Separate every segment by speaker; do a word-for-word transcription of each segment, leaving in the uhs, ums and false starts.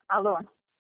Speaker 1: Alô?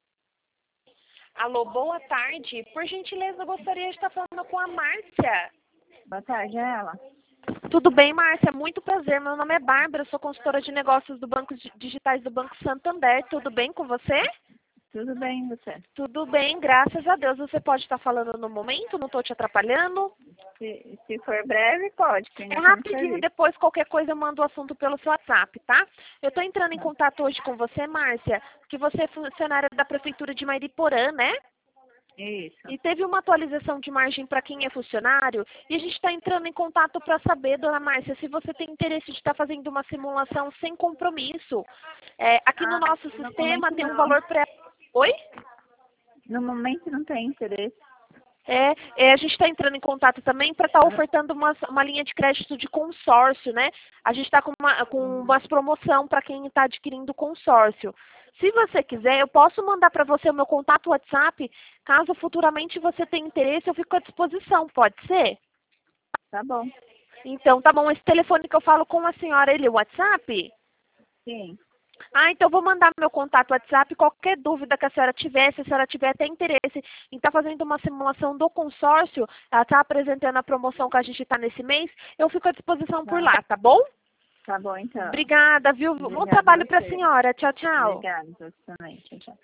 Speaker 2: Alô, boa tarde. Por gentileza, eu gostaria de estar falando com a Márcia.
Speaker 1: Boa tarde, é ela?
Speaker 2: Tudo bem, Márcia? Muito prazer. Meu nome é Bárbara, eu sou consultora de negócios do Banco Digitais do Banco Santander. Tudo bem com você?
Speaker 1: Tudo bem, você?
Speaker 2: Tudo bem, graças a Deus. Você pode estar falando no momento? Não estou te atrapalhando?
Speaker 1: Se, se for breve, pode, que ainda
Speaker 2: É
Speaker 1: tô no
Speaker 2: rapidinho,
Speaker 1: serviço.
Speaker 2: depois qualquer coisa eu mando o assunto pelo seu WhatsApp, tá? Eu estou entrando em
Speaker 1: Tá.
Speaker 2: contato hoje com você, Márcia, que você é funcionária da Prefeitura de Mariporã, né?
Speaker 1: Isso.
Speaker 2: E teve uma atualização de margem para quem é funcionário e a gente está entrando em contato para saber, dona Márcia, se você tem interesse de estar fazendo uma simulação sem compromisso. É, aqui no
Speaker 1: Ah,
Speaker 2: nosso
Speaker 1: no
Speaker 2: sistema
Speaker 1: momento
Speaker 2: tem um
Speaker 1: não.
Speaker 2: valor pré... Oi?
Speaker 1: No momento não tem interesse.
Speaker 2: É, é, a gente está entrando em contato também para estar ofertando uma, uma linha de crédito de consórcio, né? A gente está com uma com umas promoção para quem está adquirindo consórcio. Se você quiser, eu posso mandar para você o meu contato WhatsApp. Caso futuramente você tenha interesse, eu fico à disposição. Pode ser?
Speaker 1: Tá bom.
Speaker 2: Então, tá bom. Esse telefone que eu falo com a senhora, ele é o WhatsApp?
Speaker 1: Sim.
Speaker 2: Ah, então vou mandar meu contato WhatsApp. Qualquer dúvida que a senhora tiver, se a senhora tiver até interesse em estar fazendo uma simulação do consórcio, ela está apresentando a promoção que a gente está nesse mês, eu fico à disposição por
Speaker 1: Tá.
Speaker 2: lá, tá bom?
Speaker 1: Tá bom, então.
Speaker 2: Obrigada, viu? Bom
Speaker 1: Obrigada a
Speaker 2: trabalho para a
Speaker 1: você.
Speaker 2: senhora. Tchau, tchau.
Speaker 1: Obrigada, você também. Tchau, tchau.